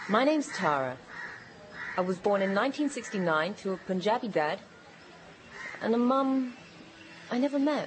My name's Tara. I was born in 1969 to a Punjabi dad and a mum I never met.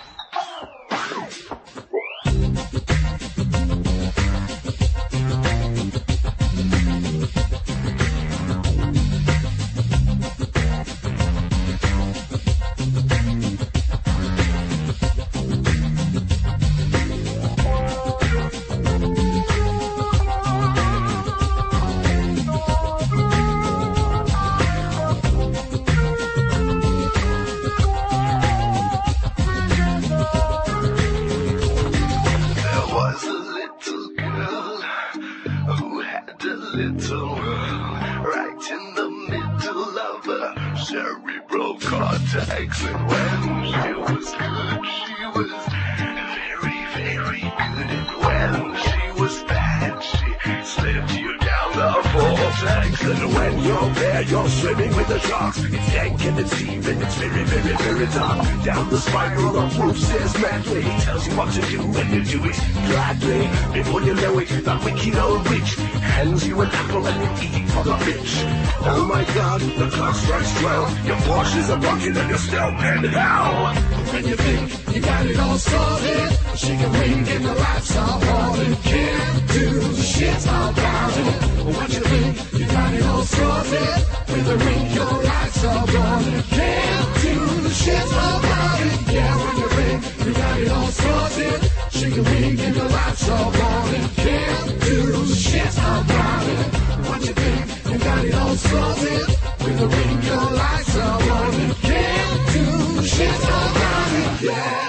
Little world, right in the middle of her cerebral cortex. And when she was good, she was very, very good. And when she was bad, she slipped you down the vortex. And when you're there, you're swimming with the sharks. It's dank and it's deep and it's very, very, very dark. Down the spiral of Wolf says madly. He tells you what to do when you do it gladly. Before you know it, that wicked old witch hands you an apple and you eat it for the bitch. Oh my God, the clock strikes 12. Your Porsches are bucking and you're still in hell. When you think you got it all sorted, she can wink and the lights are on and can't do shit about it. What you think you got it all sorted, with a wink your lights are on and can't do shit about it. Yeah, when you think you got it all sorted, she can wink and the lights are on and can't do shit about it. What you think you got it all sorted, with a wink your lights are on and can't do shit about it. Yeah.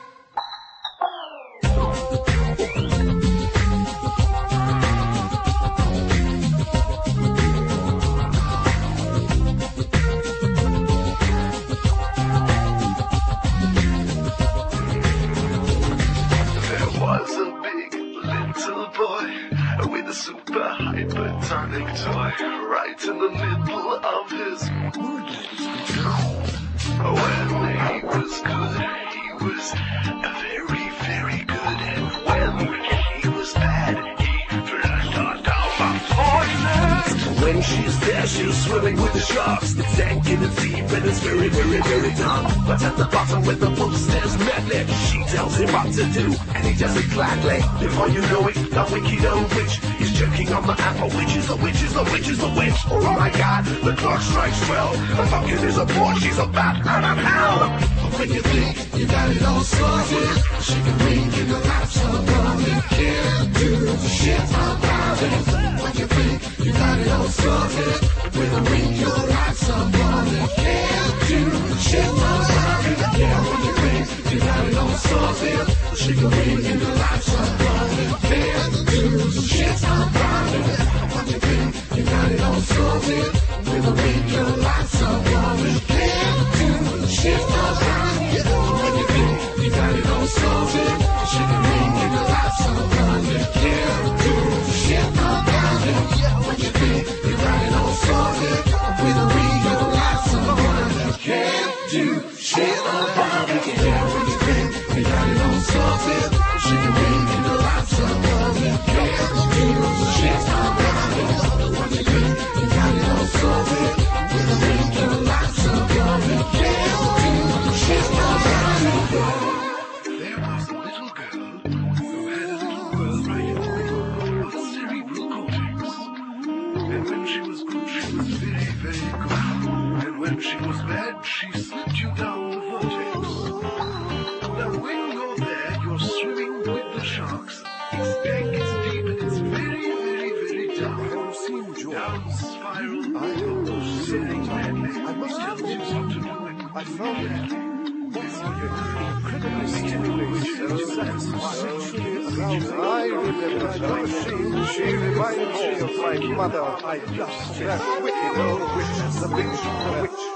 Super hypertonic toy right in the middle of his when he was good, he was very, very good. And when he was bad, he flushed on down my toilet. When she's there, she's swimming with the sharks. It's dank and it's deep and it's very, very, very dark. But at the bottom where the wolf stares madly, she tells him what to do and he does it gladly. Before you know it, that wicked old witch is choking on the apple. Which is the witch, is the witch, is the witch. Oh my God, the clock strikes 12. The fucking is a boy, she's a bat out of hell. When you think you got it all sorted, she can wink and the lights are on and can't do shit about it. When you think you got it all sorted, with a wink your lights are on and can't do shit about it. Yeah, when you think you got it all sorted, she can wink and the lights are on and can't do shit about it. When you think you got it all sorted, with a wink your lights are on and can't do shit about it. When you think you got it all sorted, she can wink and the lights are on and can't do shit about it. When you think you got it all sorted, with a wink your lights are on and can't do shit about it. Yeah, when you think you got it all sorted, she can wink and the lights are on and can't do shit about it. When you think you got it all sorted, with a wink your lights are on and can't do shit about it. There was a little girl who had a little growth right in the middle of her cerebral cortex. And when she was good, she was very, very good. And when she was bad, she slipped you down the vortex. Now when you're there, you're swimming with the sharks. It's dank, it's deep, and it's very, very, very dark. Down the spiral, I was sitting madly. I must tell you what to do when I found it. Incredibly stimulating, so satisfying. I remember her. She reminds me of my mother. I just that wicked old witch, the witch, the witch.